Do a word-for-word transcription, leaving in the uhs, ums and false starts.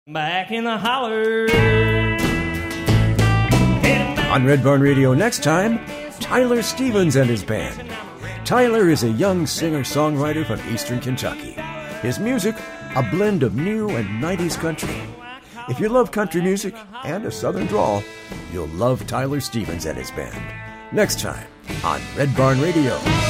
Back in the holler. On Red Barn Radio next time, Tyler Stevens and his band. Tyler is a young singer-songwriter from eastern Kentucky. His music, a blend of new and nineties country. If you love country music and a southern drawl, you'll love Tyler Stevens and his band. Next time on Red Barn Radio.